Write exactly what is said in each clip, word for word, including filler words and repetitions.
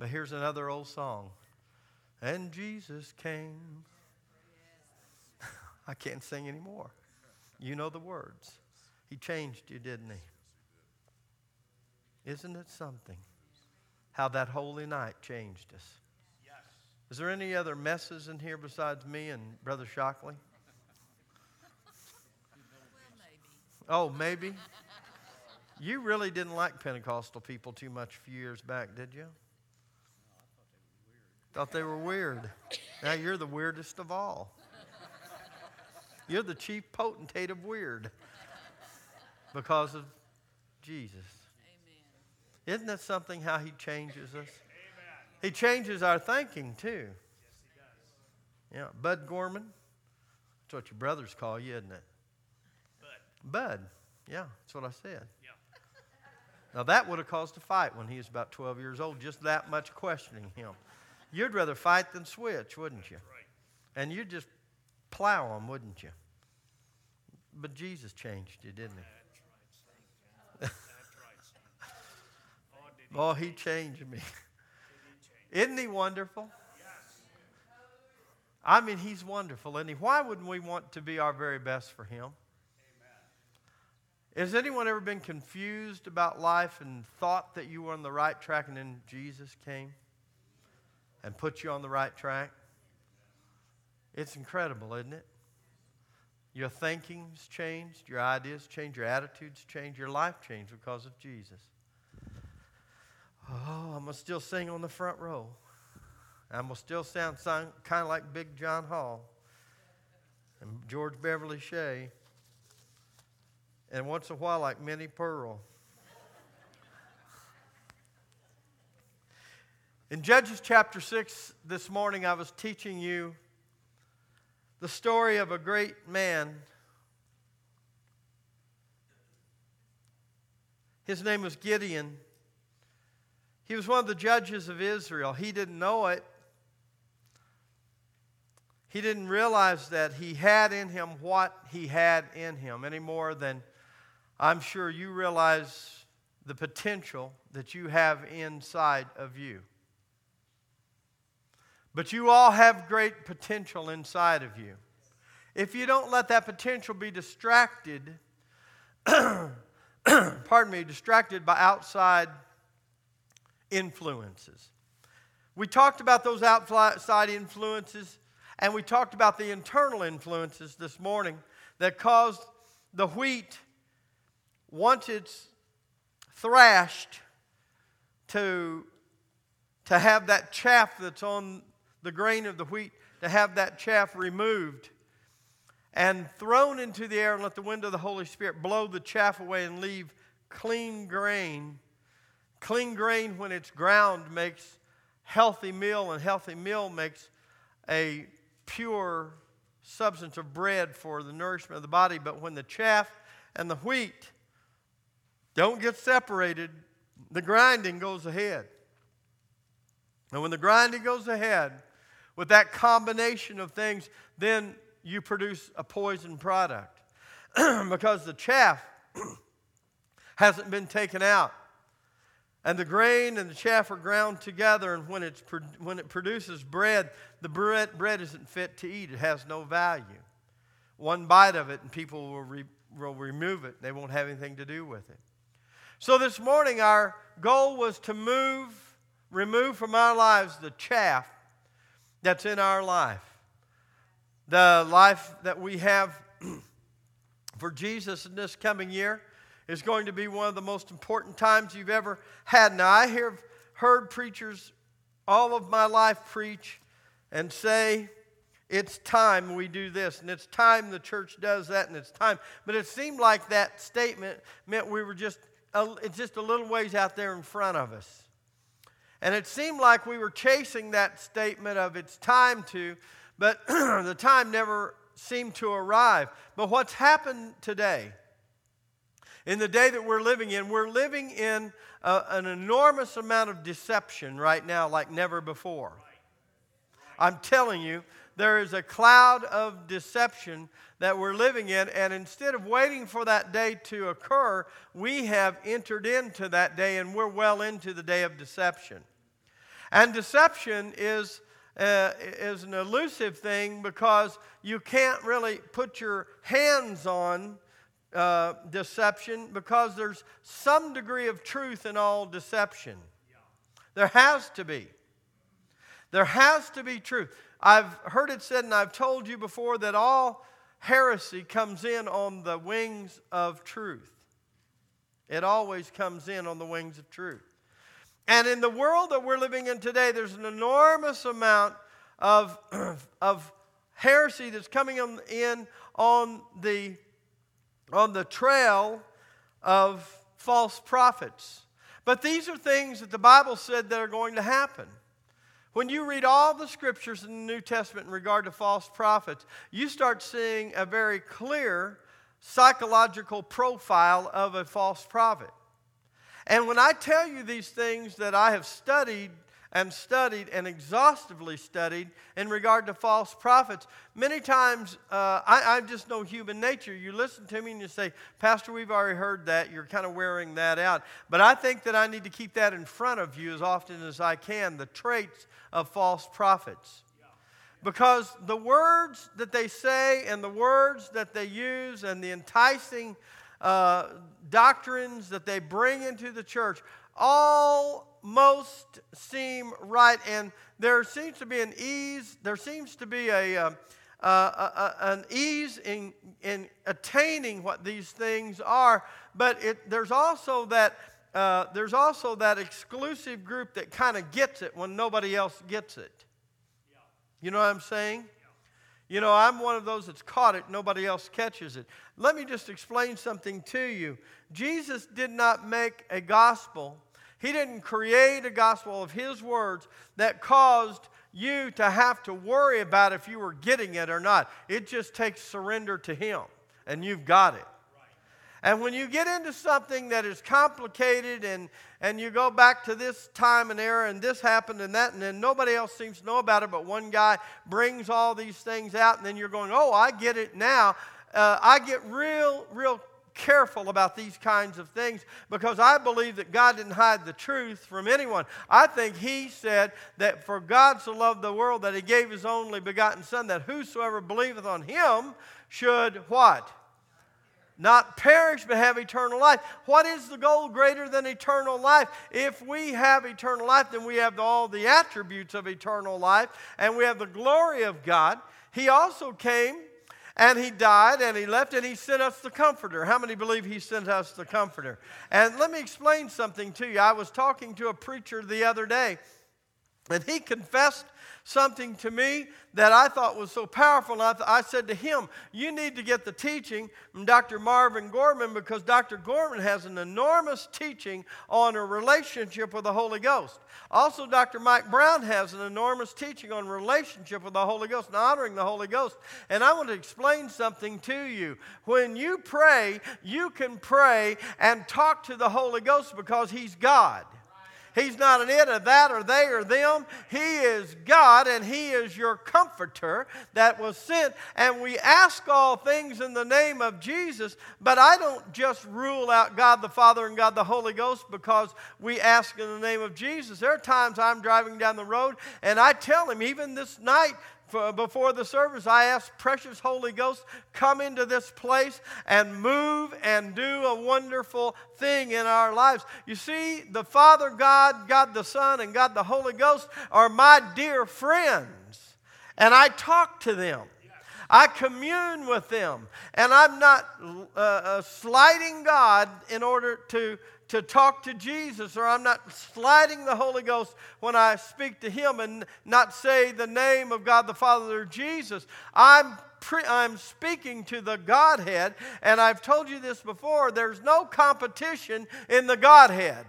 But here's another old song. And Jesus came. I can't sing anymore. You know the words. He changed you, didn't he? Isn't it something? How that holy night changed us. Yes. Is there any other messes in here besides me and Brother Shockley? Well, maybe. Oh, maybe? You really didn't like Pentecostal people too much a few years back, did you? Thought they were weird. Now you're the weirdest of all. You're the chief potentate of weird because of Jesus. Amen. Isn't that something how he changes us? Amen. He changes our thinking too. Yes, he does. Yeah, Bud Gorman. That's what your brothers call you, isn't it? Bud. Bud. Yeah, that's what I said. Yeah. Now that would have caused a fight when he was about twelve years old, just that much questioning him. You'd rather fight than switch, wouldn't you? Right. And you'd just plow them, wouldn't you? But Jesus changed you, didn't he? That's right, That's right. Oh, he, oh, he changed me. Isn't he wonderful? Yes. I mean, he's wonderful, isn't he? Why wouldn't we want to be our very best for him? Amen. Has anyone ever been confused about life and thought that you were on the right track and then Jesus came and put you on the right track? It's incredible, isn't it? Your thinking's changed, your ideas changed, your attitudes changed, your life changed because of Jesus. Oh, I'm going to still sing on the front row. I'm going to still sound kind of like Big John Hall and George Beverly Shea, and once in a while like Minnie Pearl. In Judges chapter six this morning, I was teaching you the story of a great man. His name was Gideon. He was one of the judges of Israel. He didn't know it. He didn't realize that he had in him what he had in him any more than I'm sure you realize the potential that you have inside of you. But you all have great potential inside of you. If you don't let that potential be distracted, pardon me, distracted by outside influences. We talked about those outside influences, and we talked about the internal influences this morning that caused the wheat, once it's thrashed, to, to have that chaff that's on the grain of the wheat, to have that chaff removed and thrown into the air and let the wind of the Holy Spirit blow the chaff away and leave clean grain. Clean grain, when it's ground, makes healthy meal, and healthy meal makes a pure substance of bread for the nourishment of the body. But when the chaff and the wheat don't get separated, the grinding goes ahead. And when the grinding goes ahead, with that combination of things, then you produce a poison product. Because the chaff hasn't been taken out. And the grain and the chaff are ground together, and when, it's, when it produces bread, the bread, bread isn't fit to eat. It has no value. One bite of it, and people will, re, will remove it. They won't have anything to do with it. So this morning, our goal was to move, remove from our lives the chaff that's in our life. The life that we have for Jesus in this coming year is going to be one of the most important times you've ever had. Now, I have heard preachers all of my life preach and say, it's time we do this, and it's time the church does that, and it's time. But it seemed like that statement meant we were just a, it's just a little ways out there in front of us. And it seemed like we were chasing that statement of it's time to, but the time never seemed to arrive. But what's happened today, in the day that we're living in, we're living in a, an enormous amount of deception right now like never before. I'm telling you, there is a cloud of deception that we're living in, and instead of waiting for that day to occur, we have entered into that day, and we're well into the day of deception. And deception is, uh, is an elusive thing because you can't really put your hands on uh, deception because there's some degree of truth in all deception. There has to be. There has to be truth. I've heard it said, and I've told you before, that all heresy comes in on the wings of truth. It always comes in on the wings of truth. And in the world that we're living in today, there's an enormous amount of, of heresy that's coming in on the, on the trail of false prophets. But these are things that the Bible said that are going to happen. When you read all the scriptures in the New Testament in regard to false prophets, you start seeing a very clear psychological profile of a false prophet. And when I tell you these things that I have studied and studied and exhaustively studied in regard to false prophets, many times uh, I, I just know human nature. You listen to me and you say, Pastor, we've already heard that. You're kind of wearing that out. But I think that I need to keep that in front of you as often as I can, the traits of false prophets. Because the words that they say and the words that they use and the enticing uh, doctrines that they bring into the church almost seem right. And there seems to be an ease, there seems to be a, uh, uh, uh, an ease in, in attaining what these things are. But it, there's also that uh, there's also that exclusive group that kind of gets it when nobody else gets it. You know what I'm saying? You know, I'm one of those that's caught it, nobody else catches it. Let me just explain something to you. Jesus did not make a gospel. He didn't create a gospel of His words that caused you to have to worry about if you were getting it or not. It just takes surrender to Him, and you've got it. And when you get into something that is complicated and, and you go back to this time and era and this happened and that, and then nobody else seems to know about it, but one guy brings all these things out, and then you're going, oh, I get it now. Uh, I get real, real careful about these kinds of things because I believe that God didn't hide the truth from anyone. I think He said that for God so loved the world that He gave His only begotten Son, that whosoever believeth on Him should what? Not perish, but have eternal life. What is the goal greater than eternal life? If we have eternal life, then we have all the attributes of eternal life, and we have the glory of God. He also came, and He died, and He left, and He sent us the Comforter. How many believe He sent us the Comforter? And let me explain something to you. I was talking to a preacher the other day, and he confessed something to me that I thought was so powerful. And I, th- I said to him, you need to get the teaching from Doctor Marvin Gorman, because Doctor Gorman has an enormous teaching on a relationship with the Holy Ghost. Also, Doctor Mike Brown has an enormous teaching on relationship with the Holy Ghost and honoring the Holy Ghost. And I want to explain something to you. When you pray, you can pray and talk to the Holy Ghost because He's God. He's not an it or that or they or them. He is God, and He is your comforter that was sent. And we ask all things in the name of Jesus, but I don't just rule out God the Father and God the Holy Ghost because we ask in the name of Jesus. There are times I'm driving down the road and I tell Him, even this night, before the service, I asked precious Holy Ghost, come into this place and move and do a wonderful thing in our lives. You see, the Father God, God the Son, and God the Holy Ghost are my dear friends. And I talk to them. I commune with them. And I'm not uh, uh, slighting God in order to to talk to Jesus, or I'm not sliding the Holy Ghost when I speak to Him and not say the name of God the Father or Jesus. I'm pre- I'm speaking to the Godhead, and I've told you this before, there's no competition in the Godhead.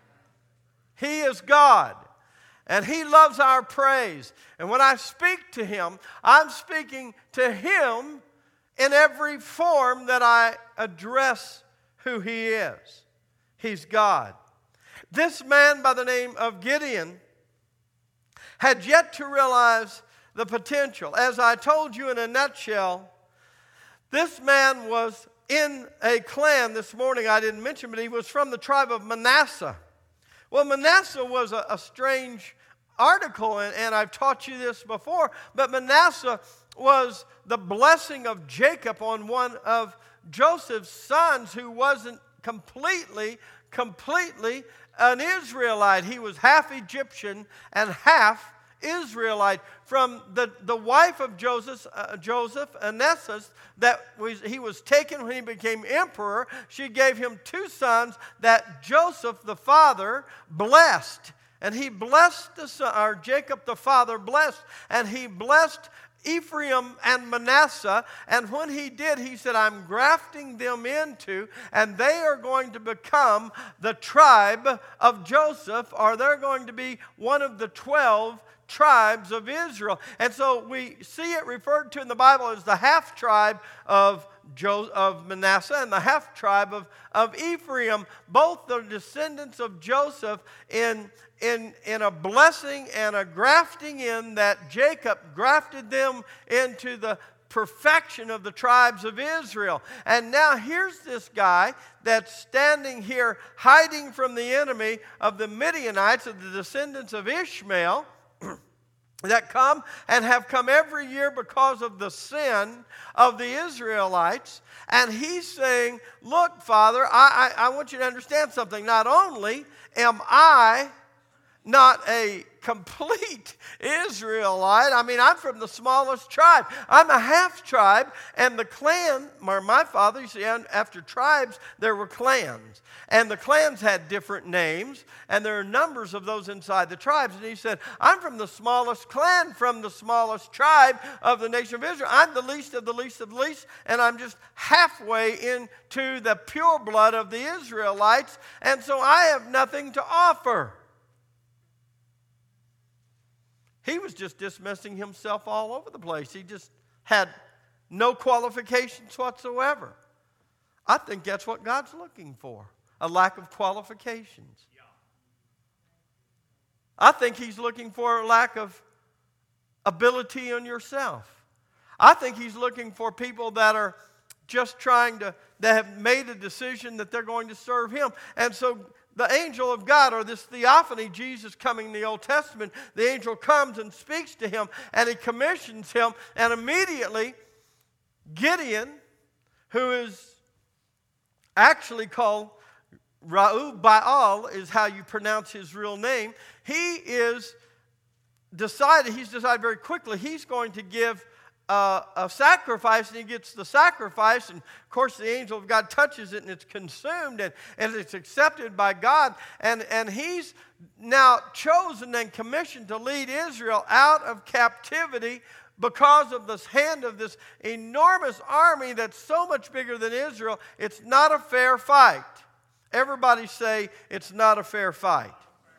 He is God, and He loves our praise. And when I speak to Him, I'm speaking to Him in every form that I address who He is. He's God. This man by the name of Gideon had yet to realize the potential. As I told you in a nutshell, this man was in a clan this morning I didn't mention, but he was from the tribe of Manasseh. Well, Manasseh was a, a strange article, and, and I've taught you this before, but Manasseh was the blessing of Jacob on one of Joseph's sons who wasn't completely, completely an Israelite. He was half Egyptian and half Israelite. From the, the wife of Joseph, uh, Joseph, Onesimus, that was, he was taken when he became emperor, she gave him two sons that Joseph, the father, blessed. And he blessed the son, or Jacob, the father, blessed, and he blessed Ephraim and Manasseh, and when he did, he said, I'm grafting them into, and they are going to become the tribe of Joseph, or they're going to be one of the twelve tribes of Israel. And so we see it referred to in the Bible as the half tribe of Jo- of Manasseh and the half tribe of, of Ephraim, both the descendants of Joseph in, in, in a blessing and a grafting in that Jacob grafted them into the perfection of the tribes of Israel. And now here's this guy that's standing here hiding from the enemy of the Midianites, of the descendants of Ishmael, that come and have come every year because of the sin of the Israelites. And he's saying, look, Father, I, I, I want you to understand something. Not only am I not a complete Israelite. I mean, I'm from the smallest tribe. I'm a half tribe, and the clan, my, my father, you see, after tribes, there were clans. And the clans had different names, and there are numbers of those inside the tribes. And he said, I'm from the smallest clan, from the smallest tribe of the nation of Israel. I'm the least of the least of the least, and I'm just halfway into the pure blood of the Israelites, and so I have nothing to offer. He was just dismissing himself all over the place. He just had no qualifications whatsoever. I think that's what God's looking for, a lack of qualifications. I think He's looking for a lack of ability in yourself. I think He's looking for people that are just trying to, that have made a decision that they're going to serve Him. And so the angel of God, or this theophany, Jesus coming in the Old Testament, the angel comes and speaks to him, and he commissions him, and immediately Gideon, who is actually called Ra'u-Baal, is how you pronounce his real name, he is decided, he's decided very quickly, he's going to give Uh, a sacrifice, and he gets the sacrifice, and of course the angel of God touches it, and it's consumed, and, and it's accepted by God, and, and he's now chosen and commissioned to lead Israel out of captivity because of this hand of this enormous army that's so much bigger than Israel. It's not a fair fight. Everybody say, it's not a fair fight.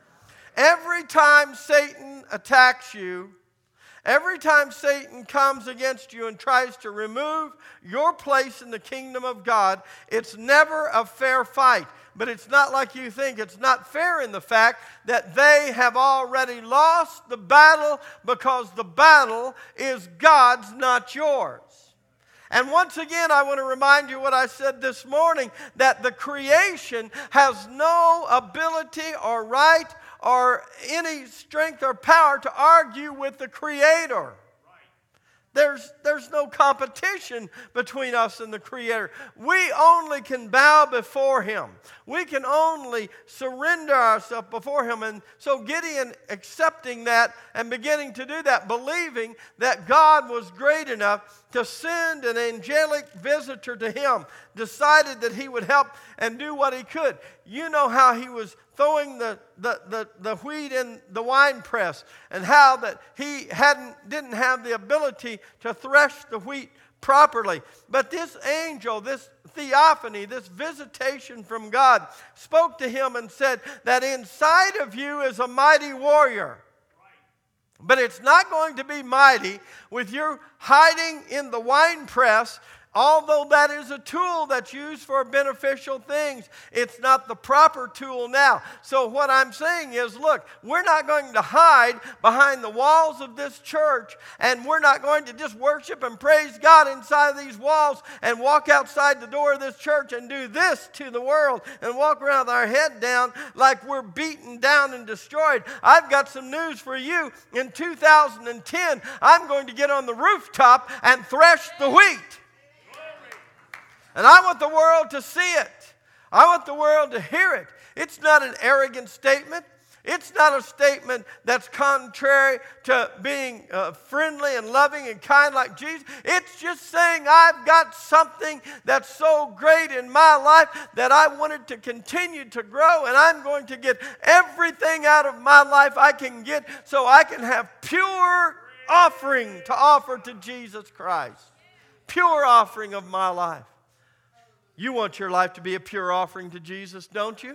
Every time Satan attacks you, every time Satan comes against you and tries to remove your place in the kingdom of God, it's never a fair fight. But it's not like you think. It's not fair in the fact that they have already lost the battle, because the battle is God's, not yours. And once again, I want to remind you what I said this morning, that the creation has no ability or right or any strength or power to argue with the Creator. Right. There's, there's no competition between us and the Creator. We only can bow before Him. We can only surrender ourselves before Him. And so Gideon, accepting that and beginning to do that, believing that God was great enough to send an angelic visitor to him, decided that he would help and do what he could. You know how he was throwing the, the, the, the wheat in the wine press, and how that he hadn't didn't have the ability to thresh the wheat properly. But this angel, this theophany, this visitation from God, spoke to him and said that inside of you is a mighty warrior. But it's not going to be mighty with you hiding in the wine press although that is a tool that's used for beneficial things, it's not the proper tool now. So what I'm saying is, look, we're not going to hide behind the walls of this church, and we're not going to just worship and praise God inside of these walls and walk outside the door of this church and do this to the world and walk around with our head down like we're beaten down and destroyed. I've got some news for you. In two thousand ten, I'm going to get on the rooftop and thresh the wheat. And I want the world to see it. I want the world to hear it. It's not an arrogant statement. It's not a statement that's contrary to being uh, friendly and loving and kind like Jesus. It's just saying I've got something that's so great in my life that I want it to continue to grow, and I'm going to get everything out of my life I can get so I can have pure offering to offer to Jesus Christ. Pure offering of my life. You want your life to be a pure offering to Jesus, don't you?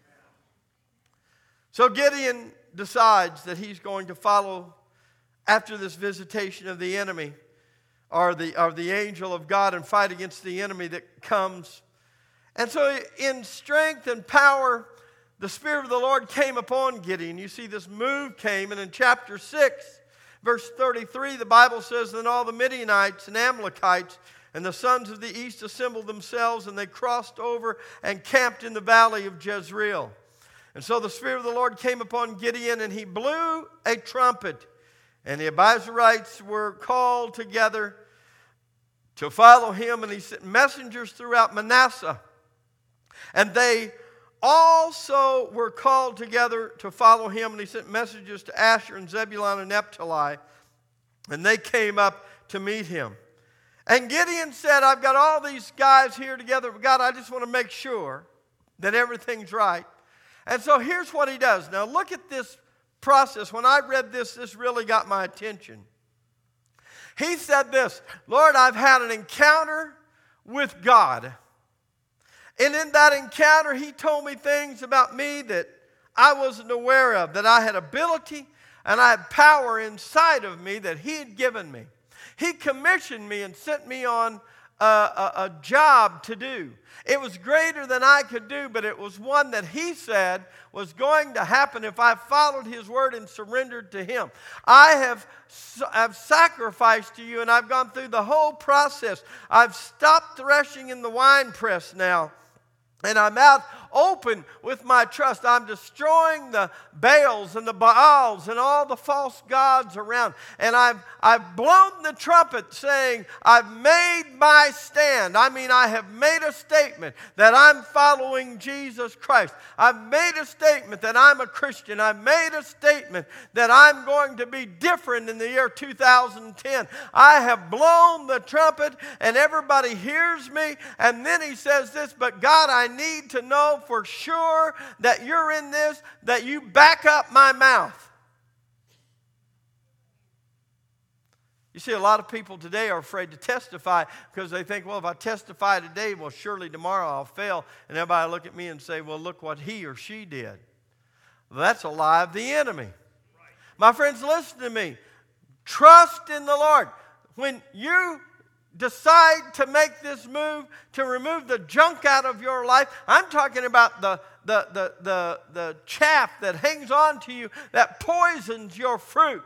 So Gideon decides that he's going to follow after this visitation of the enemy or the, or the angel of God and fight against the enemy that comes. And so in strength and power, the Spirit of the Lord came upon Gideon. You see this move came, and in chapter six, verse thirty-three, the Bible says, "Then all the Midianites and Amalekites and the sons of the east assembled themselves, and they crossed over and camped in the valley of Jezreel. And so the Spirit of the Lord came upon Gideon, and he blew a trumpet. And the Abiezrites were called together to follow him, and he sent messengers throughout Manasseh. And they also were called together to follow him, and he sent messengers to Asher and Zebulun and Naphtali. And they came up to meet him. And Gideon said, I've got all these guys here together. God, I just want to make sure that everything's right. And so here's what he does. Now look at this process. When I read this, this really got my attention. He said this, Lord, I've had an encounter with God. And in that encounter, he told me things about me that I wasn't aware of, that I had ability and I had power inside of me that he had given me. He commissioned me and sent me on a, a, a job to do. It was greater than I could do, but it was one that he said was going to happen if I followed his word and surrendered to him. I have I've sacrificed to you, and I've gone through the whole process. I've stopped threshing in the wine press now. And I'm out open with my trust. I'm destroying the Baals and the Baals and all the false gods around. And I've, I've blown the trumpet saying, I've made my stand. I mean, I have made a statement that I'm following Jesus Christ. I've made a statement that I'm a Christian. I've made a statement that I'm going to be different in the year two thousand ten. I have blown the trumpet and everybody hears me. And then he says this, but God, I need to know for sure that you're in this, that you back up my mouth. You see, a lot of people today are afraid to testify because they think, well, if I testify today, well, surely tomorrow I'll fail. And everybody will look at me and say, well, look what he or she did. Well, that's a lie of the enemy. Right. My friends, listen to me. Trust in the Lord. When you decide to make this move to remove the junk out of your life, I'm talking about the, the, the, the, the chaff that hangs on to you that poisons your fruit.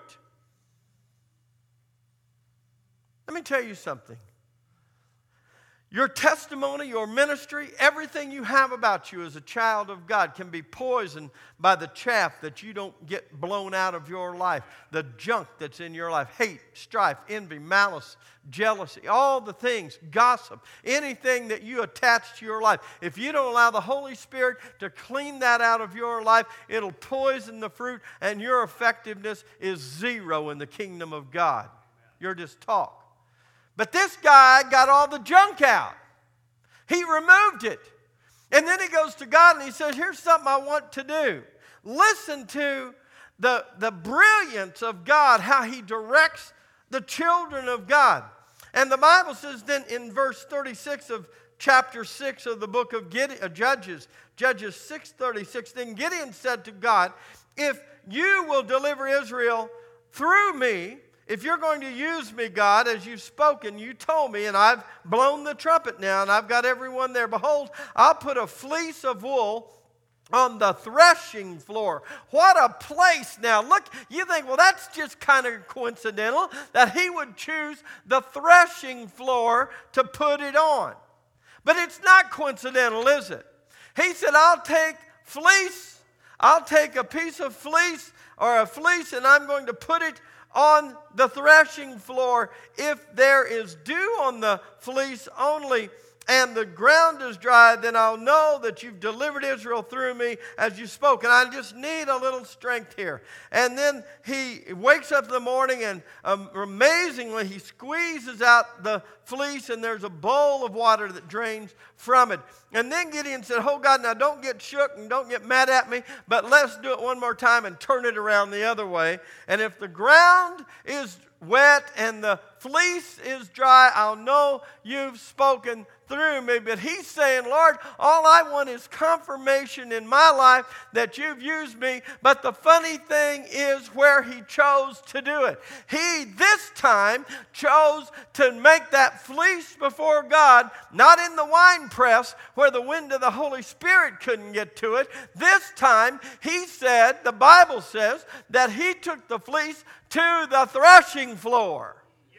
Let me tell you something. Your testimony, your ministry, everything you have about you as a child of God can be poisoned by the chaff that you don't get blown out of your life, the junk that's in your life, hate, strife, envy, malice, jealousy, all the things, gossip, anything that you attach to your life. If you don't allow the Holy Spirit to clean that out of your life, it'll poison the fruit and your effectiveness is zero in the kingdom of God. You're just talk. But this guy got all the junk out. He removed it. And then he goes to God and he says, here's something I want to do. Listen to the, the brilliance of God, how he directs the children of God. And the Bible says then in verse thirty-six of chapter six of the book of Gideon, uh, Judges, Judges six thirty-six, then Gideon said to God, if you will deliver Israel through me, if you're going to use me, God, as you've spoken, you told me, and I've blown the trumpet now, and I've got everyone there. Behold, I'll put a fleece of wool on the threshing floor. What a place. Now, look, you think, well, that's just kind of coincidental that he would choose the threshing floor to put it on. But it's not coincidental, is it? He said, I'll take fleece, I'll take a piece of fleece or a fleece, and I'm going to put it on the threshing floor. If there is dew on the fleece only, and the ground is dry, then I'll know that you've delivered Israel through me as you spoke. And I just need a little strength here. And then he wakes up in the morning, and um, amazingly, he squeezes out the fleece, and there's a bowl of water that drains from it. And then Gideon said, oh God, now don't get shook and don't get mad at me, but let's do it one more time and turn it around the other way. And if the ground is wet and the fleece is dry, I'll know you've spoken through me. But he's saying, Lord, all I want is confirmation in my life that you've used me. But the funny thing is where he chose to do it. He, this time, chose to make that fleece before God, not in the wine press where the wind of the Holy Spirit couldn't get to it. This time, he said, the Bible says, that he took the fleece to the threshing floor.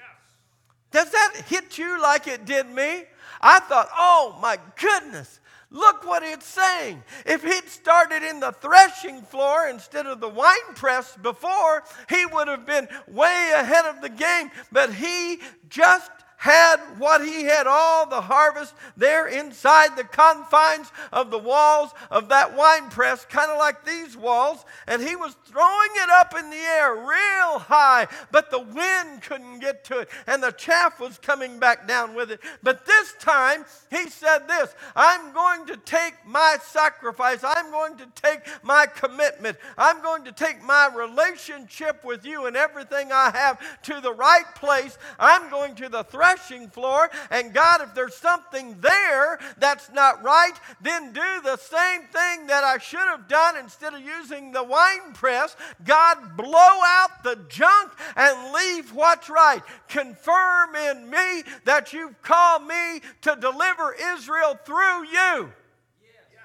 Does that hit you like it did me? I thought, oh my goodness, look what it's saying. If he'd started in the threshing floor instead of the wine press before, he would have been way ahead of the game. But he just had what he had, all the harvest there inside the confines of the walls of that wine press, kind of like these walls, and he was throwing it up in the air real high, but the wind couldn't get to it, and the chaff was coming back down with it. But this time, he said this, I'm going to take my sacrifice, I'm going to take my commitment, I'm going to take my relationship with you and everything I have to the right place. I'm going to the threshing floor, and God, if there's something there that's not right, then do the same thing that I should have done. Instead of using the wine press, God, blow out the junk and leave what's right. Confirm in me that you've called me to deliver Israel through you. Yes.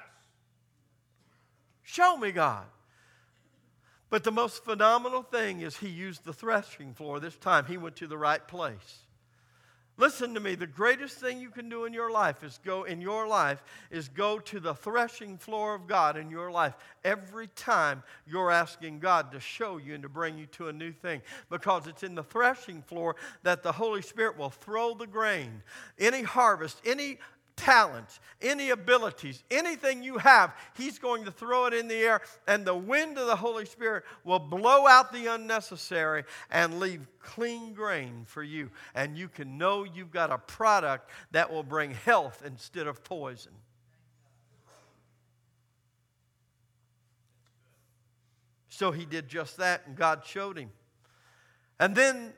Show me, God. But the most phenomenal thing is he used the threshing floor. This time he went to the right place. Listen to me, the greatest thing you can do in your life is go in your life is go to the threshing floor of God in your life every time you're asking God to show you and to bring you to a new thing. Because it's in the threshing floor that the Holy Spirit will throw the grain, any harvest, any talents, any abilities, anything you have, he's going to throw it in the air, and the wind of the Holy Spirit will blow out the unnecessary and leave clean grain for you. And you can know you've got a product that will bring health instead of poison. So he did just that, and God showed him. And then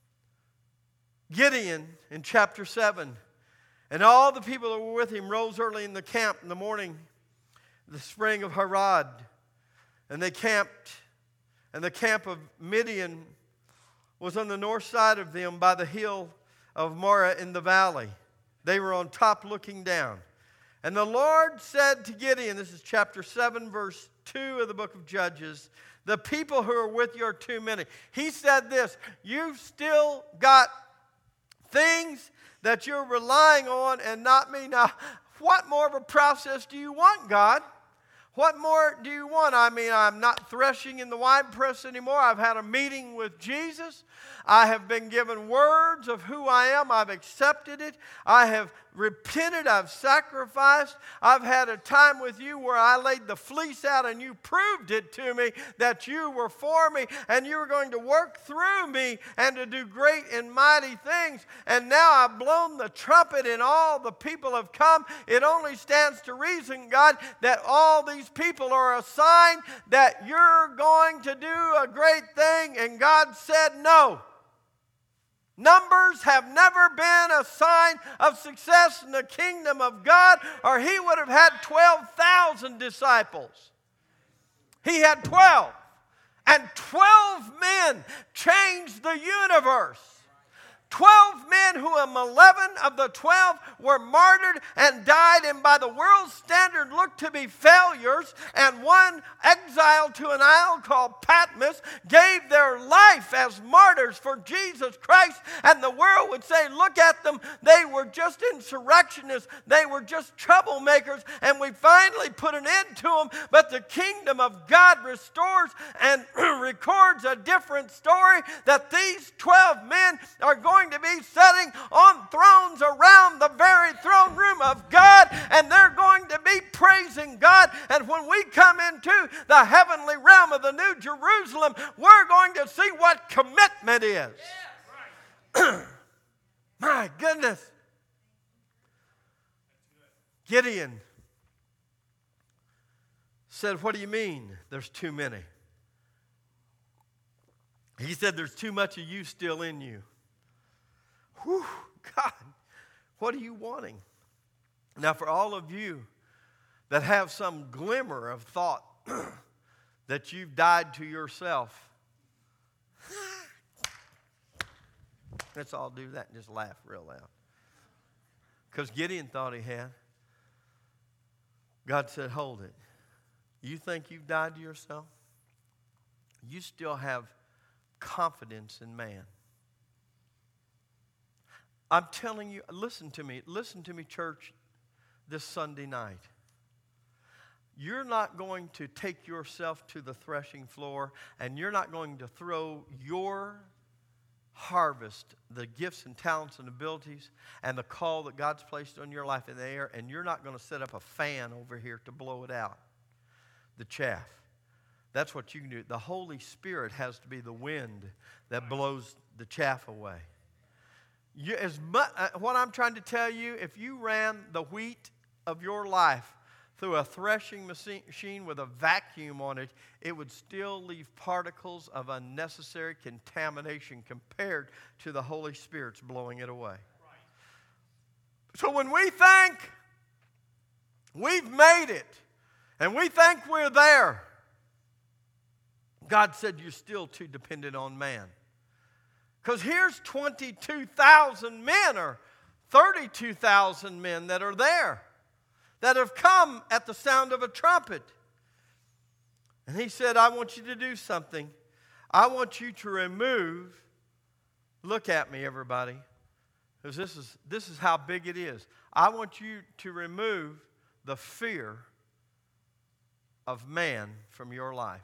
Gideon in chapter seven, and all the people that were with him rose early in the camp in the morning, the spring of Harod. And they camped, and the camp of Midian was on the north side of them by the hill of Moreh in the valley. They were on top looking down. And the Lord said to Gideon, this is chapter seven, verse two of the book of Judges, the people who are with you are too many. He said this, you've still got things that you're relying on and not me. Now, what more of a process do you want, God? What more do you want? I mean, I'm not threshing in the wine press anymore. I've had a meeting with Jesus. I have been given words of who I am. I've accepted it. I have repented. I've sacrificed. I've had a time with you where I laid the fleece out and you proved it to me that you were for me and you were going to work through me and to do great and mighty things. And now I've blown the trumpet and all the people have come. It only stands to reason, God, that all these people are a sign that you're going to do a great thing. And God said no. Numbers have never been a sign of success in the kingdom of God, or he would have had twelve thousand disciples. He had twelve. And twelve men changed the universe. Twelve men, who eleven of the twelve were martyred and died, and by the world's standard looked to be failures, and one exiled to an isle called Patmos gave their life as martyrs for Jesus Christ, and the world would say, look at them, they were just insurrectionists, they were just troublemakers, and we finally put an end to them. But the kingdom of God restores and records a different story, that these twelve men are going to be sitting on thrones around the very throne room of God, and they're going to be praising God. And when we come into the heavenly realm of the New Jerusalem, we're going to see what commitment is. Yeah, right. My goodness. Gideon said, what do you mean there's too many? He said, there's too much of you still in you. Whew, God, what are you wanting? Now, for all of you that have some glimmer of thought that you've died to yourself, let's all do that and just laugh real loud. Because Gideon thought he had. God said, hold it. You think you've died to yourself? You still have confidence in man. I'm telling you, listen to me, listen to me, church, this Sunday night. You're not going to take yourself to the threshing floor, and you're not going to throw your harvest, the gifts and talents and abilities and the call that God's placed on your life in the air, and you're not going to set up a fan over here to blow it out, the chaff. That's what you can do. The Holy Spirit has to be the wind that blows the chaff away. You, as much, uh, what I'm trying to tell you, if you ran the wheat of your life through a threshing machine with a vacuum on it, it would still leave particles of unnecessary contamination compared to the Holy Spirit's blowing it away. Right. So when we think we've made it and we think we're there, God said you're still too dependent on man. Because here's twenty-two thousand men or thirty-two thousand men that are there, that have come at the sound of a trumpet. And he said, I want you to do something. I want you to remove, look at me everybody, because this is, this is how big it is. I want you to remove the fear of man from your life.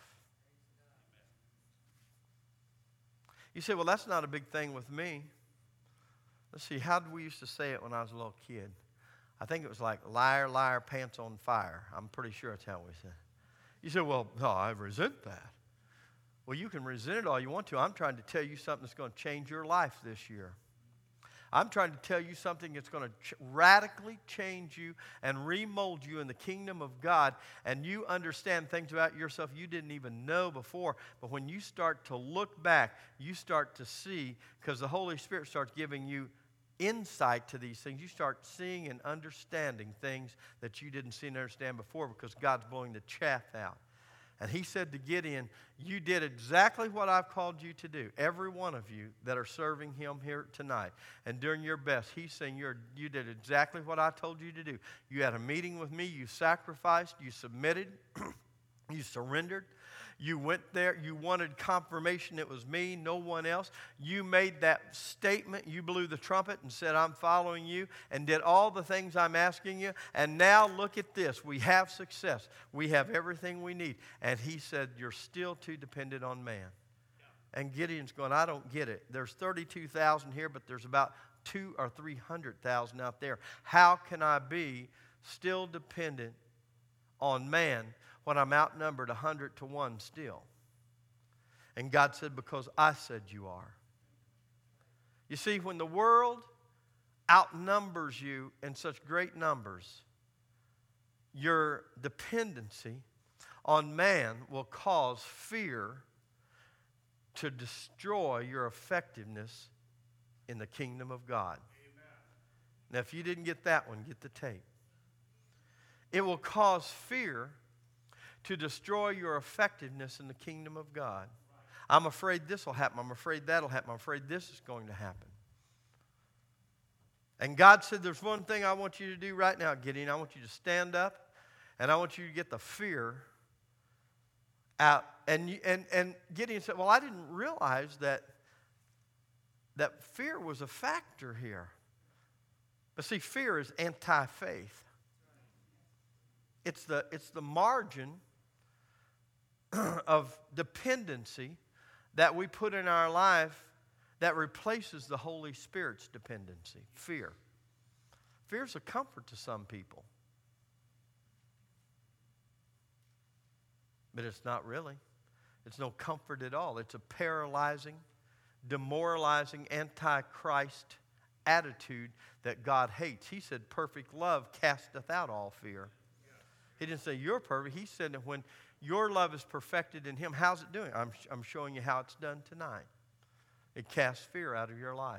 You say, well, that's not a big thing with me. Let's see, how did we used to say it when I was a little kid? I think it was like, liar, liar, pants on fire. I'm pretty sure that's how we said it. You say, well, no, I resent that. Well, you can resent it all you want to. I'm trying to tell you something that's going to change your life this year. I'm trying to tell you something that's going to ch- radically change you and remold you in the kingdom of God, and you understand things about yourself you didn't even know before. But when you start to look back, you start to see, because the Holy Spirit starts giving you insight to these things. You start seeing and understanding things that you didn't see and understand before, because God's blowing the chaff out. And he said to Gideon, you did exactly what I've called you to do. Every one of you that are serving him here tonight and doing your best, he's saying you're, you did exactly what I told you to do. You had a meeting with me. You sacrificed. You submitted. You surrendered. You went there. You wanted confirmation it was me, no one else. You made that statement. You blew the trumpet and said, I'm following you, and did all the things I'm asking you. And now look at this. We have success. We have everything we need. And he said, you're still too dependent on man. Yeah. And Gideon's going, I don't get it. There's thirty-two thousand here, but there's about two or three hundred thousand out there. How can I be still dependent on man when I'm outnumbered one hundred to one still? And God said, because I said you are. You see, when the world outnumbers you in such great numbers, your dependency on man will cause fear to destroy your effectiveness in the kingdom of God. Amen. Now, if you didn't get that one, get the tape. It will cause fear to destroy your effectiveness in the kingdom of God. I'm afraid this will happen. I'm afraid that will happen. I'm afraid this is going to happen. And God said, there's one thing I want you to do right now, Gideon. I want you to stand up, and I want you to get the fear out. And, you, and, and Gideon said, well, I didn't realize that, that fear was a factor here. But see, fear is anti-faith. It's the, it's the margin of dependency that we put in our life that replaces the Holy Spirit's dependency. Fear. Fear is a comfort to some people. But it's not really. It's no comfort at all. It's a paralyzing, demoralizing, anti-Christ attitude that God hates. He said, perfect love casteth out all fear. He didn't say you're perfect. He said that when your love is perfected in Him, how's it doing? I'm, I'm showing you how it's done tonight. It casts fear out of your life.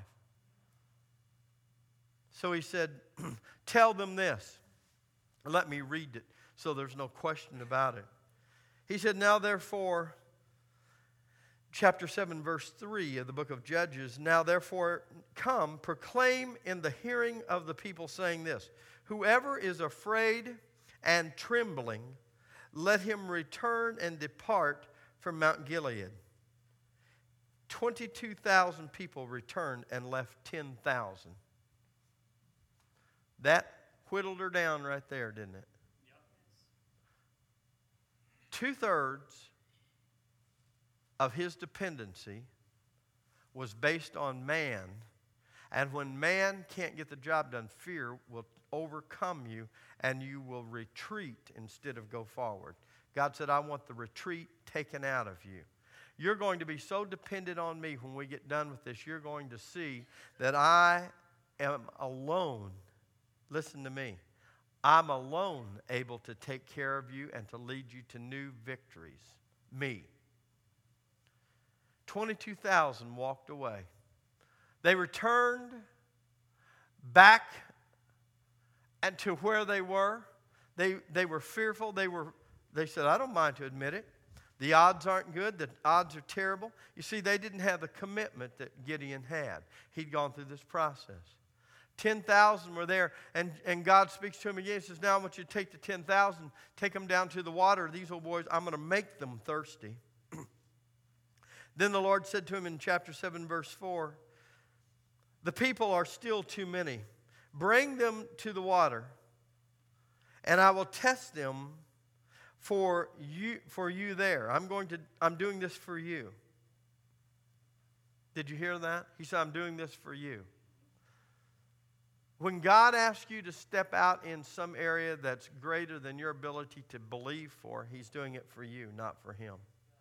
So He said, tell them this. Let me read it so there's no question about it. He said, now therefore, chapter seven, verse three of the book of Judges, now therefore come, proclaim in the hearing of the people, saying this, whoever is afraid and trembling, let him return and depart from Mount Gilead. twenty-two thousand people returned and left ten thousand. That whittled her down right there, didn't it? Yep. Two-thirds of his dependency was based on man. And when man can't get the job done, fear will overcome you and you will retreat instead of go forward. God said, I want the retreat taken out of you. You're going to be so dependent on me when we get done with this, you're going to see that I am alone. Listen to me. I'm alone able to take care of you and to lead you to new victories. Me. twenty-two thousand walked away. They returned back and to where they were. They, they were fearful. They, were, they said, I don't mind to admit it. The odds aren't good. The odds are terrible. You see, they didn't have the commitment that Gideon had. He'd gone through this process. ten thousand were there, and, and God speaks to him again. He says, now I want you to take the ten thousand, take them down to the water. These old boys, I'm going to make them thirsty. Then the Lord said to him in chapter seven, verse four, the people are still too many. Bring them to the water, and I will test them for you, for you there. I'm going to, I'm doing this for you. Did you hear that? He said, I'm doing this for you. When God asks you to step out in some area that's greater than your ability to believe for, He's doing it for you, not for him.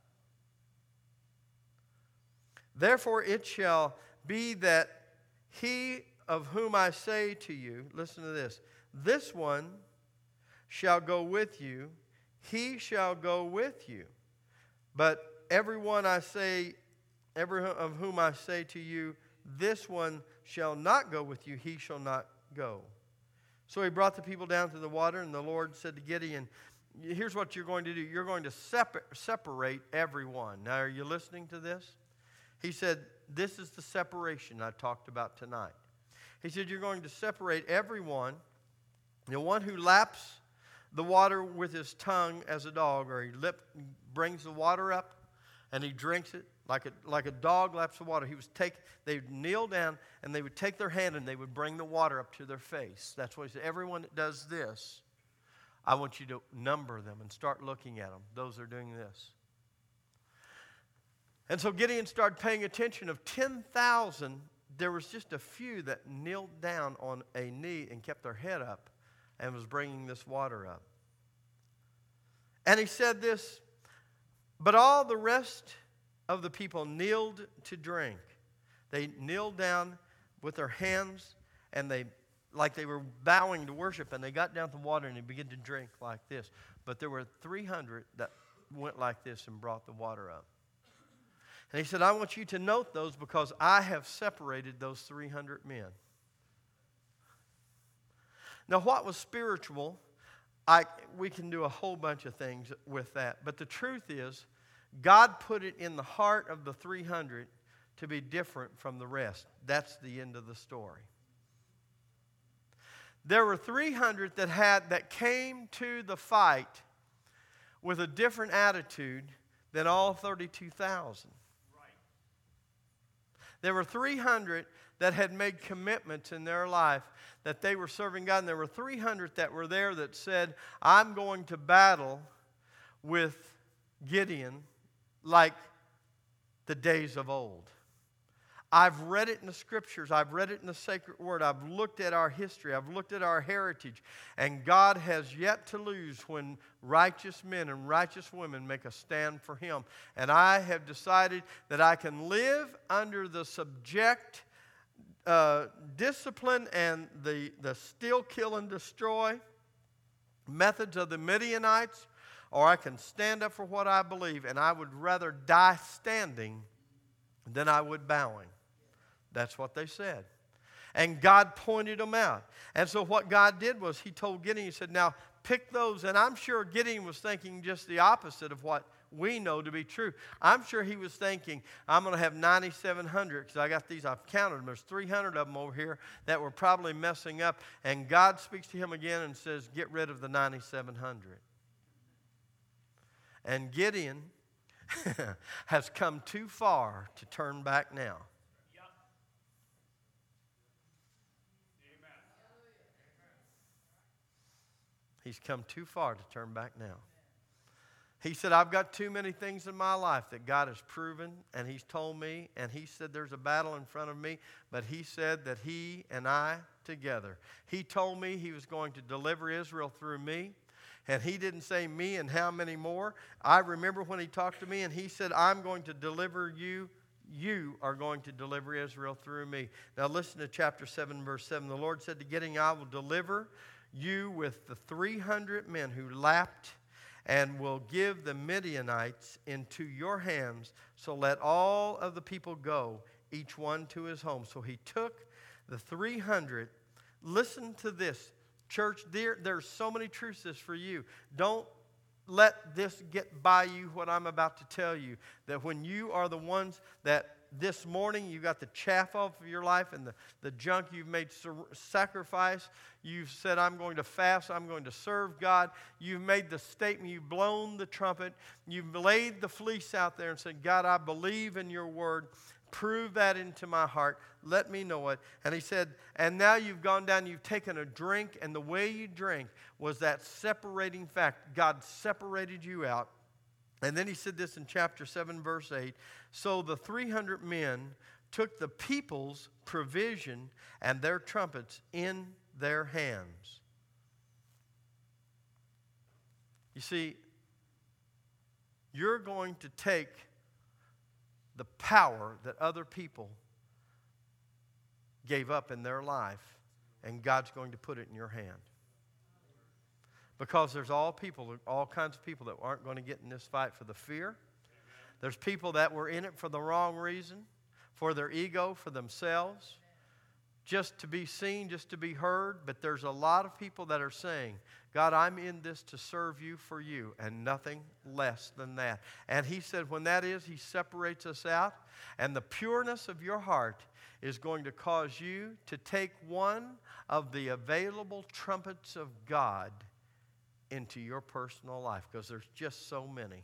Therefore it shall be that he of whom I say to you, listen to this, this one shall go with you, he shall go with you. But everyone I say, every of whom I say to you, this one shall not go with you, he shall not go. So he brought the people down to the water, and the Lord said to Gideon, here's what you're going to do. You're going to separ- separate everyone. Now, are you listening to this? He said, this is the separation I talked about tonight. He said, you're going to separate everyone, the one who laps the water with his tongue as a dog, or he lip, brings the water up and he drinks it like a, like a dog laps the water. He was take, they would kneel down and they would take their hand and they would bring the water up to their face. That's what he said. Everyone that does this, I want you to number them and start looking at them. Those are doing this. And so Gideon started paying attention. Of ten thousand, there was just a few that kneeled down on a knee and kept their head up and was bringing this water up. And he said this, but all the rest of the people kneeled to drink. They kneeled down with their hands and they, like they were bowing to worship, and they got down to the water and they began to drink like this. But there were three hundred that went like this and brought the water up. And he said, I want you to note those because I have separated those three hundred men. Now, what was spiritual I, we can do a whole bunch of things with that. But the truth is, God put it in the heart of the three hundred to be different from the rest. That's the end of the story. There were three hundred that had that came to the fight with a different attitude than all thirty-two thousand. Right. There were three hundred that had made commitments in their life that they were serving God. And there were three hundred that were there that said, I'm going to battle with Gideon like the days of old. I've read it in the Scriptures. I've read it in the Sacred Word. I've looked at our history. I've looked at our heritage. And God has yet to lose when righteous men and righteous women make a stand for Him. And I have decided that I can live under the subject uh, discipline and the, the steal, kill, and destroy methods of the Midianites, or I can stand up for what I believe. And I would rather die standing than I would bowing. That's what they said. And God pointed them out. And so what God did was He told Gideon, He said, now pick those. And I'm sure Gideon was thinking just the opposite of what we know to be true. I'm sure he was thinking, I'm going to have ninety-seven hundred because I got these, I've counted them. There's three hundred of them over here that were probably messing up. And God speaks to him again and says, get rid of the ninety-seven hundred. And Gideon has come too far to turn back now. Yep. Amen. He's come too far to turn back now. He said, I've got too many things in my life that God has proven, and He's told me, and He said there's a battle in front of me, but He said that He and I together. He told me He was going to deliver Israel through me. And He didn't say me and how many more. I remember when He talked to me and He said, I'm going to deliver you. You are going to deliver Israel through me. Now listen to chapter seven, verse seven. The Lord said to Gideon, I will deliver you with the three hundred men who lapped and will give the Midianites into your hands. So let all of the people go, each one to his home. So he took the three hundred. Listen to this. Church, there, there's so many truths for you. Don't let this get by you, what I'm about to tell you. That when you are the ones that this morning you got the chaff off of your life and the, the junk you've made sacrifice. You've said, I'm going to fast. I'm going to serve God. You've made the statement. You've blown the trumpet. You've laid the fleece out there and said, God, I believe in your word. Prove that into my heart. Let me know it. And he said, and now you've gone down, you've taken a drink, and the way you drink was that separating fact. God separated you out. And then he said this in chapter seven, verse eight. So the three hundred men took the people's provision and their trumpets in their hands. You see, you're going to take the power that other people gave up in their life, and God's going to put it in your hand. Because there's all people, all kinds of people that aren't going to get in this fight for the fear. There's people that were in it for the wrong reason, for their ego, for themselves, just to be seen, just to be heard. But there's a lot of people that are saying, God, I'm in this to serve you for you, and nothing less than that. And he said when that is, he separates us out, and the pureness of your heart is going to cause you to take one of the available trumpets of God into your personal life, because there's just so many.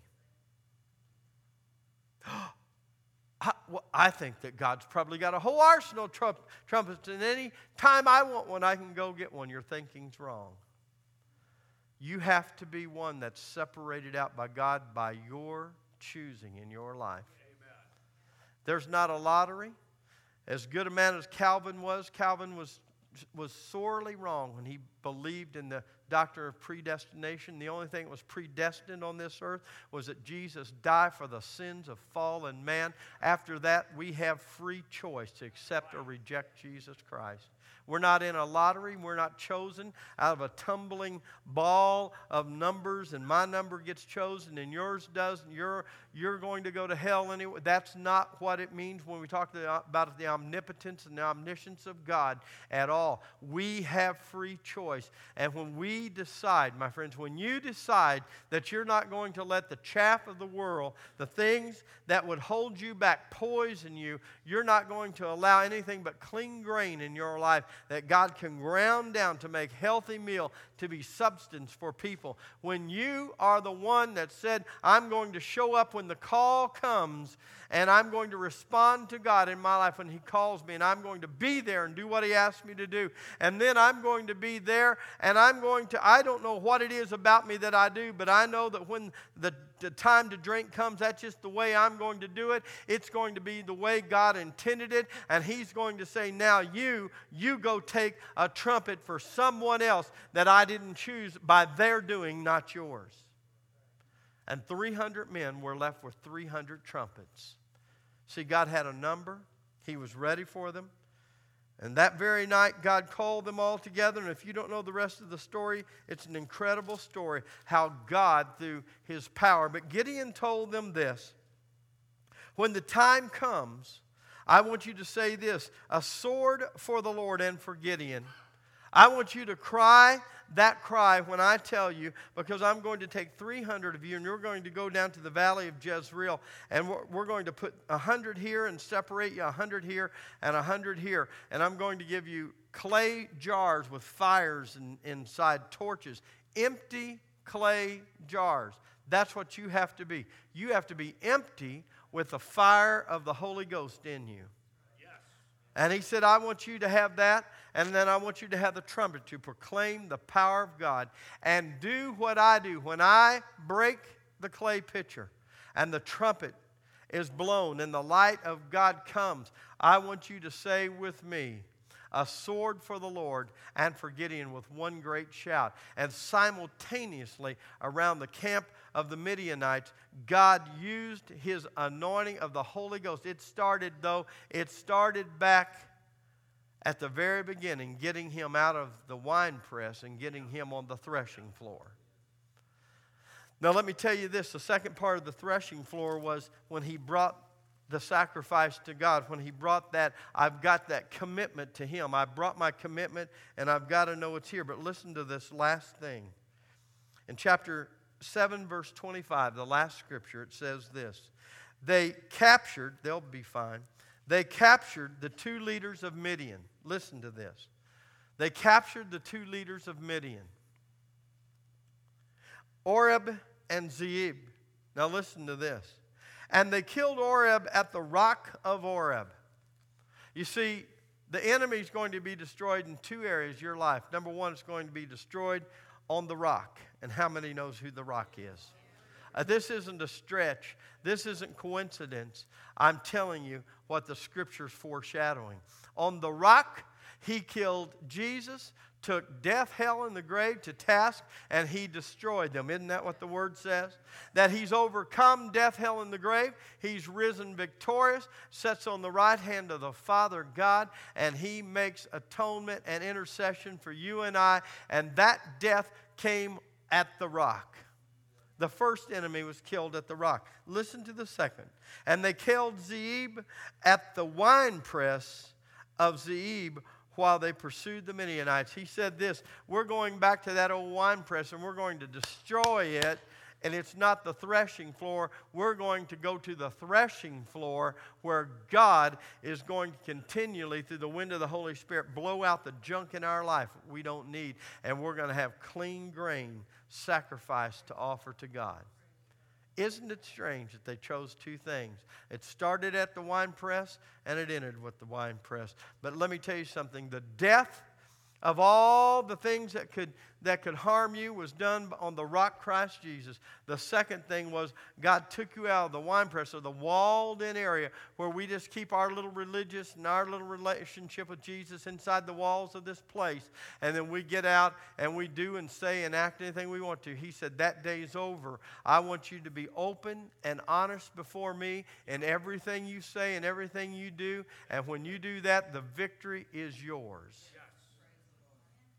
I, well, I think that God's probably got a whole arsenal of trump, trumpets, and any time I want one, I can go get one. Your thinking's wrong. You have to be one that's separated out by God by your choosing in your life. Amen. There's not a lottery. As good a man as Calvin was, Calvin was was sorely wrong when he believed in the doctrine of predestination. The only thing that was predestined on this earth was that Jesus died for the sins of fallen man. After that, we have free choice to accept or reject Jesus Christ. We're not in a lottery. We're not chosen out of a tumbling ball of numbers, and my number gets chosen and yours doesn't. You're, you're going to go to hell anyway. That's not what it means when we talk to, about the omnipotence and the omniscience of God at all. We have free choice. And when we decide, my friends, when you decide that you're not going to let the chaff of the world, the things that would hold you back, poison you, you're not going to allow anything but clean grain in your life that God can ground down to make healthy meal, to be substance for people. When you are the one that said, I'm going to show up when the call comes, and I'm going to respond to God in my life when He calls me, and I'm going to be there and do what He asks me to do. And then I'm going to be there, and I'm going to, I don't know what it is about me that I do, but I know that when the, the time to drink comes, that's just the way I'm going to do it. It's going to be the way God intended it, and He's going to say, now you, you go take a trumpet for someone else that I didn't choose by their doing, not yours. And three hundred men were left with three hundred trumpets. See, God had a number. He was ready for them. And that very night, God called them all together. And if you don't know the rest of the story, it's an incredible story how God, through His power. But Gideon told them this. When the time comes, I want you to say this, a sword for the Lord and for Gideon. I want you to cry that cry when I tell you, because I'm going to take three hundred of you and you're going to go down to the valley of Jezreel, and we're, we're going to put one hundred here and separate you, one hundred here and one hundred here. And I'm going to give you clay jars with fires in, inside, torches, empty clay jars. That's what you have to be. You have to be empty with the fire of the Holy Ghost in you. And He said, I want you to have that, and then I want you to have the trumpet to proclaim the power of God. And do what I do. When I break the clay pitcher and the trumpet is blown and the light of God comes, I want you to say with me, a sword for the Lord and for Gideon, with one great shout. And simultaneously around the camp of the Midianites, God used His anointing of the Holy Ghost. It started, though, it started back at the very beginning, getting him out of the winepress and getting him on the threshing floor. Now let me tell you this, the second part of the threshing floor was when he brought the sacrifice to God. When he brought that, I've got that commitment to Him. I brought my commitment, and I've got to know it's here. But listen to this last thing. In chapter seven, verse twenty-five, the last scripture, it says this. They captured, they'll be fine, they captured the two leaders of Midian. Listen to this. They captured the two leaders of Midian, Oreb and Zeeb. Now listen to this. And they killed Oreb at the rock of Oreb. You see, the enemy is going to be destroyed in two areas of your life. Number one, it's going to be destroyed on the rock. And how many knows who the rock is? Uh, this isn't a stretch. This isn't coincidence. I'm telling you what the Scripture's foreshadowing. On the rock, He killed Jesus, took death, hell, and the grave to task, and He destroyed them. Isn't that what the Word says? That He's overcome death, hell, and the grave. He's risen victorious, sits on the right hand of the Father God, and He makes atonement and intercession for you and I, and that death came at the rock. The first enemy was killed at the rock. Listen to the second. And they killed Zeeb at the winepress of Zeeb, while they pursued the Midianites. He said this, we're going back to that old winepress and we're going to destroy it, and it's not the threshing floor. We're going to go to the threshing floor where God is going to continually, through the wind of the Holy Spirit, blow out the junk in our life we don't need, and we're going to have clean grain sacrificed to offer to God. Isn't it strange that they chose two things? It started at the winepress and it ended with the winepress. But let me tell you something. The death of all the things that could that could harm you was done on the rock Christ Jesus. The second thing was God took you out of the winepress, or the walled-in area where we just keep our little religious and our little relationship with Jesus inside the walls of this place. And then we get out and we do and say and act anything we want to. He said, that day's over. I want you to be open and honest before me in everything you say and everything you do. And when you do that, the victory is yours.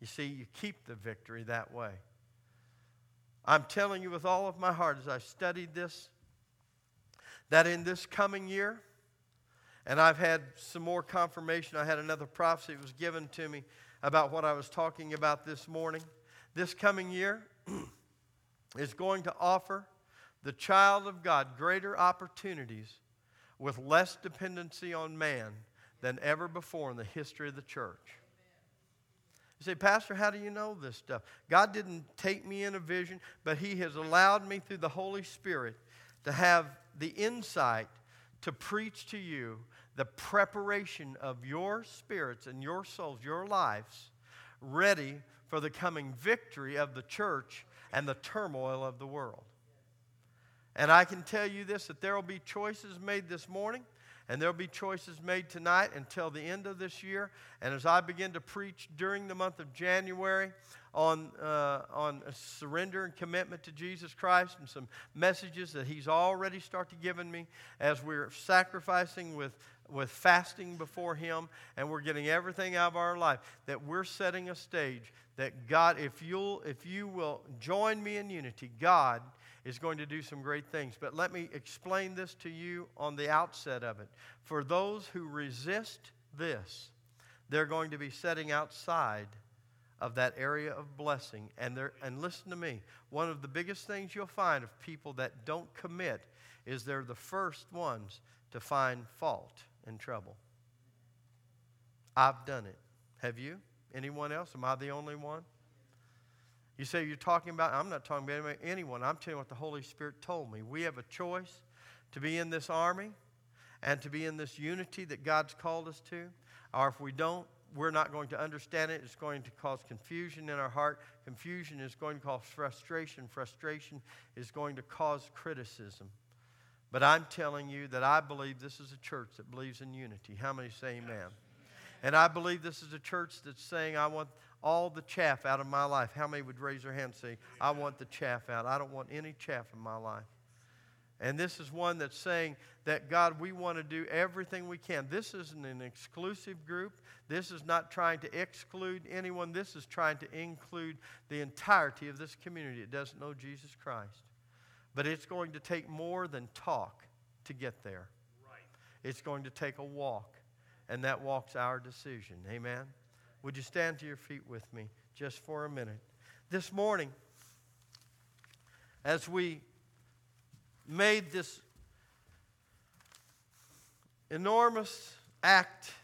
You see, you keep the victory that way. I'm telling you with all of my heart as I studied this, that in this coming year, and I've had some more confirmation. I had another prophecy that was given to me about what I was talking about this morning. This coming year is going to offer the child of God greater opportunities with less dependency on man than ever before in the history of the church. You say, Pastor, how do you know this stuff? God didn't take me in a vision, but He has allowed me through the Holy Spirit to have the insight to preach to you the preparation of your spirits and your souls, your lives, ready for the coming victory of the church and the turmoil of the world. And I can tell you this, that there will be choices made this morning, and there will be choices made tonight until the end of this year. And as I begin to preach during the month of January on, uh, on surrender and commitment to Jesus Christ and some messages that He's already started giving me as we're sacrificing with, with fasting before Him, and we're getting everything out of our life, that we're setting a stage that God, if you'll, if you will join me in unity, God is going to do some great things. But let me explain this to you on the outset of it. For those who resist this, they're going to be setting outside of that area of blessing. And, and listen to me, one of the biggest things you'll find of people that don't commit is they're the first ones to find fault and trouble. I've done it. Have you? Anyone else? Am I the only one? You say you're talking about, I'm not talking about anyone. I'm telling you what the Holy Spirit told me. We have a choice to be in this army and to be in this unity that God's called us to. Or if we don't, we're not going to understand it. It's going to cause confusion in our heart. Confusion is going to cause frustration. Frustration is going to cause criticism. But I'm telling you that I believe this is a church that believes in unity. How many say amen? And I believe this is a church that's saying, I want all the chaff out of my life. How many would raise their hand and say, I want the chaff out. I don't want any chaff in my life. And this is one that's saying that, God, we want to do everything we can. This isn't an exclusive group. This is not trying to exclude anyone. This is trying to include the entirety of this community that doesn't know Jesus Christ. But it's going to take more than talk to get there. Right. It's going to take a walk, and that walk's our decision. Amen? Would you stand to your feet with me just for a minute? This morning, as we made this enormous act